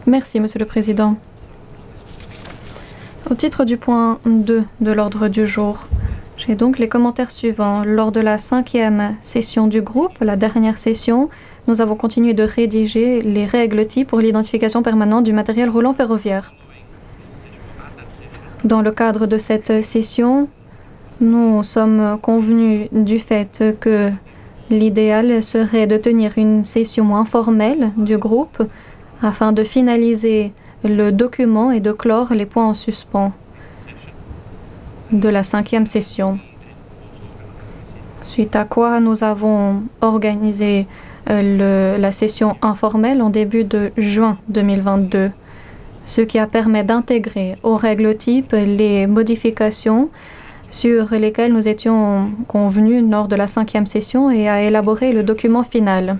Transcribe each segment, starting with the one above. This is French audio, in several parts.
Merci, Monsieur le Président. Au titre du point 2 de l'ordre du jour, j'ai donc les commentaires suivants. Lors de la 5e session du groupe, la dernière session, nous avons continué de rédiger les règles types pour l'identification permanente du matériel roulant ferroviaire. Dans le cadre de cette session, nous sommes convenus du fait que l'idéal serait de tenir une session informelle du groupe afin de finaliser le document et de clore les points en suspens de la 5e session. Suite à quoi nous avons organisé la session informelle en début de juin 2022, ce qui a permis d'intégrer aux règles types les modifications sur lesquelles nous étions convenus lors de la 5e session et à élaborer le document final.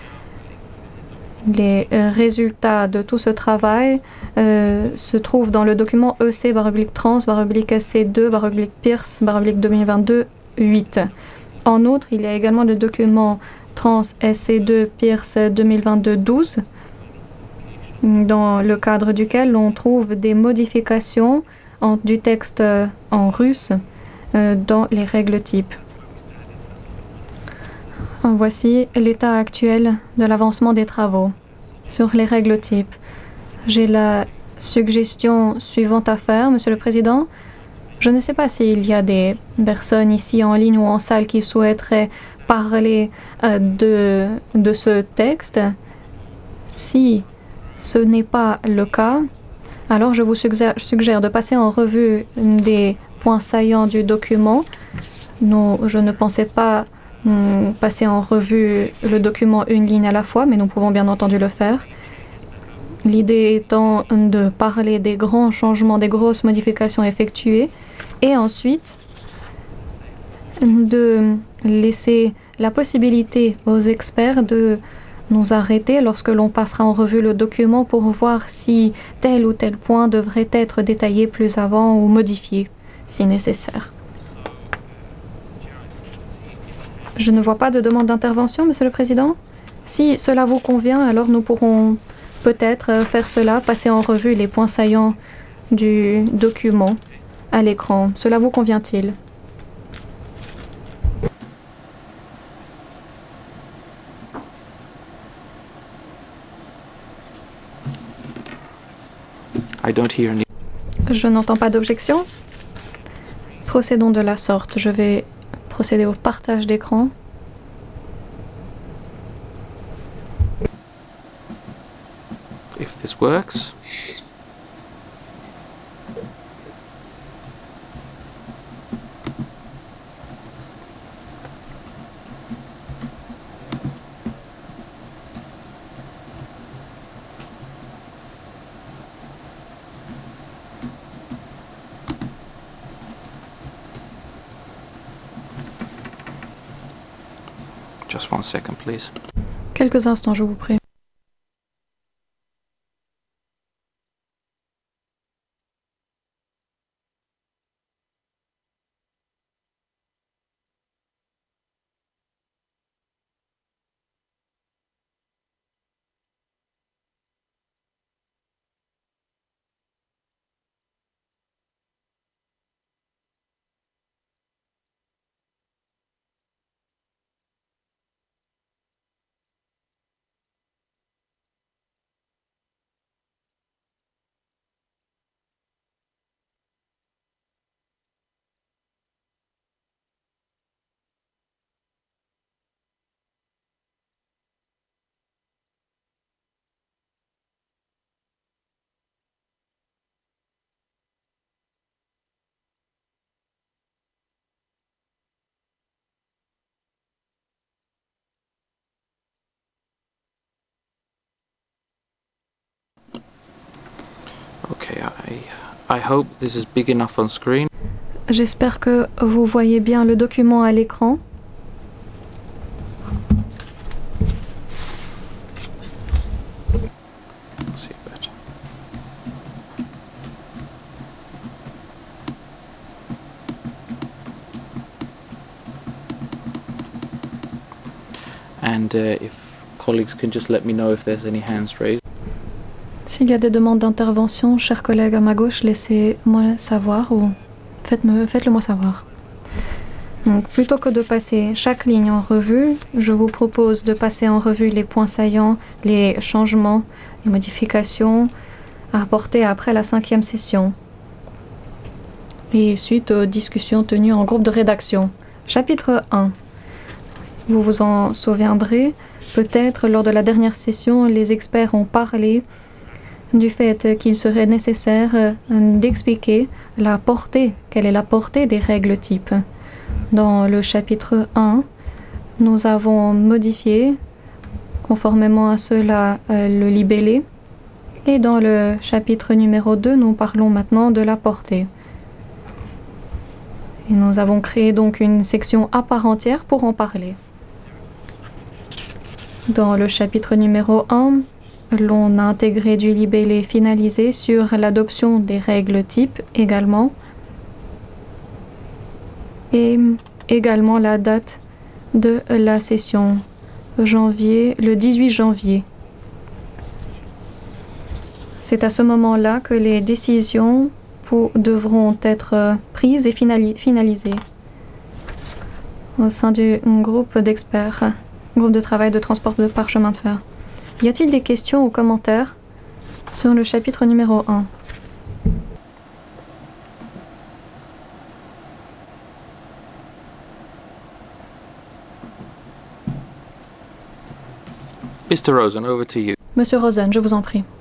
Les résultats de tout ce travail se trouvent dans le document EC/Trans/SC2/Pierce 2022-8. En outre, il y a également le document Trans SC2 Pierce 2022-12, dans le cadre duquel on trouve des modifications du texte en russe dans les règles types. Voici l'état actuel de l'avancement des travaux sur les règles types. J'ai la suggestion suivante à faire, Monsieur le Président. Je ne sais pas s'il y a des personnes ici en ligne ou en salle qui souhaiteraient parler de ce texte. Si ce n'est pas le cas, alors je vous suggère de passer en revue des points saillants du document. Je ne pensais pas passer en revue le document une ligne à la fois, mais nous pouvons bien entendu le faire. L'idée étant de parler des grands changements, des grosses modifications effectuées, et ensuite de laisser la possibilité aux experts de nous arrêter lorsque l'on passera en revue le document pour voir si tel ou tel point devrait être détaillé plus avant ou modifié, si nécessaire. Je ne vois pas de demande d'intervention, Monsieur le Président. Si cela vous convient, alors nous pourrons peut-être faire cela, passer en revue les points saillants du document à l'écran. Cela vous convient-il? Je n'entends pas d'objection. Procédons de la sorte. Je vais procéder au partage d'écran. If this works. Just 1 second, please. Quelques instants, je vous prie. Okay, I hope this is big enough on screen. J'espère que vous voyez bien le document à l'écran. See it better. And if colleagues can just let me know if there's any hands raised. S'il y a des demandes d'intervention, chers collègues à ma gauche, laissez-moi savoir ou faites-le moi savoir. Donc, plutôt que de passer chaque ligne en revue, je vous propose de passer en revue les points saillants, les changements, les modifications à apporter après la 5e session. Et suite aux discussions tenues en groupe de rédaction. Chapitre 1. Vous vous en souviendrez, peut-être lors de la dernière session, les experts ont parlé du fait qu'il serait nécessaire d'expliquer quelle est la portée des règles types. Dans le chapitre 1, nous avons modifié, conformément à cela, le libellé. Et dans le chapitre numéro 2, nous parlons maintenant de la portée. Et nous avons créé donc une section à part entière pour en parler. Dans le chapitre numéro 1, l'on a intégré du libellé finalisé sur l'adoption des règles types également. Et également la date de la session le 18 janvier. C'est à ce moment-là que les décisions devront être prises et finalisées au sein du groupe d'experts, groupe de travail de transport par chemin de fer. Y a-t-il des questions ou commentaires sur le chapitre numéro 1? Mr. Rosen, over to you. Monsieur Rosen, je vous en prie.